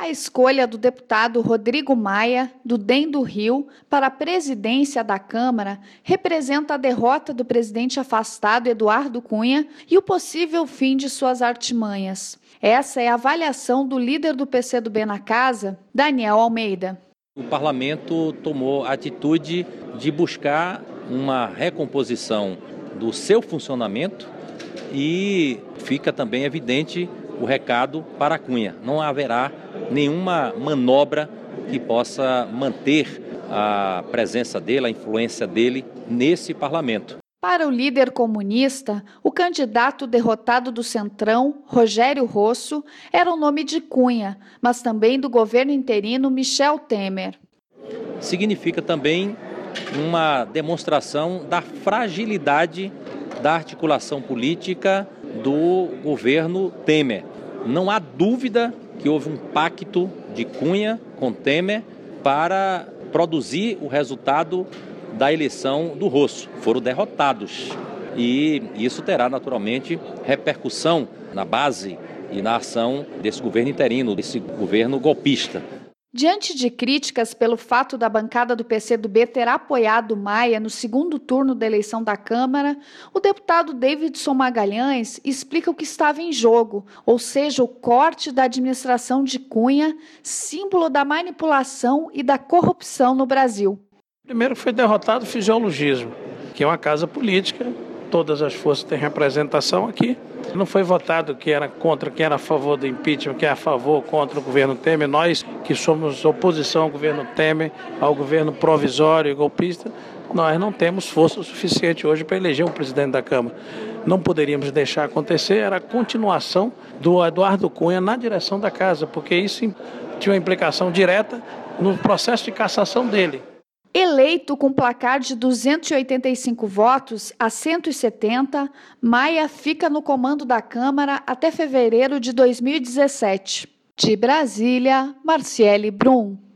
A escolha do deputado Rodrigo Maia, do DEM do Rio, para a presidência da Câmara representa a derrota do presidente afastado Eduardo Cunha e o possível fim de suas artimanhas. Essa é a avaliação do líder do PCdoB na casa, Daniel Almeida. O parlamento tomou a atitude de buscar uma recomposição do seu funcionamento e fica também evidente o recado para Cunha. Não haverá nenhuma manobra que possa manter a presença dele, a influência dele nesse parlamento. Para o líder comunista, o candidato derrotado do Centrão, Rogério Rosso, era o nome de Cunha, mas também do governo interino Michel Temer. Significa também uma demonstração da fragilidade da articulação política do governo Temer. Não há dúvida que houve um pacto de Cunha com Temer para produzir o resultado da eleição do Rosso. Foram derrotados e isso terá naturalmente repercussão na base e na ação desse governo interino, desse governo golpista. Diante de críticas pelo fato da bancada do PCdoB ter apoiado Maia no segundo turno da eleição da Câmara, o deputado Davidson Magalhães explica o que estava em jogo, ou seja, o corte da administração de Cunha, símbolo da manipulação e da corrupção no Brasil. Primeiro foi derrotado o fisiologismo, que é uma casa política, todas as forças têm representação aqui. Não foi votado que era contra, quem era a favor do impeachment, quem é a favor ou contra o governo Temer. Nós que somos oposição ao governo Temer, ao governo provisório e golpista, nós não temos força suficiente hoje para eleger um presidente da Câmara. Não poderíamos deixar acontecer, era a continuação do Eduardo Cunha na direção da casa, porque isso tinha uma implicação direta no processo de cassação dele. Eleito com placar de 285 votos a 170, Maia fica no comando da Câmara até fevereiro de 2017. De Brasília, Marciele Brum.